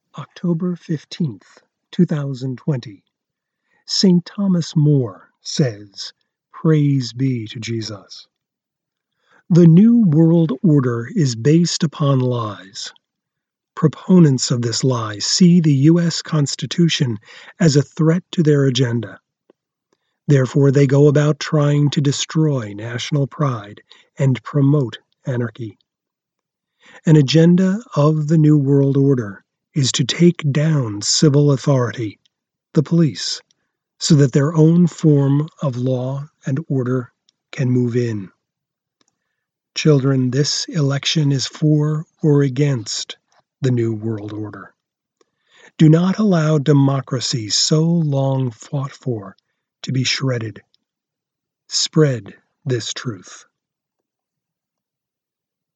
October 15th, 2020. St. Thomas More says, "Praise be to Jesus." The New World Order is based upon lies. Proponents of this lie see the U.S. Constitution as a threat to their agenda. Therefore, they go about trying to destroy national pride and promote anarchy. An agenda of the New World Order is to take down civil authority, the police, so that their own form of law and order can move in. Children, this election is for or against the New World Order. Do not allow democracy so long fought for to be shredded. Spread this truth.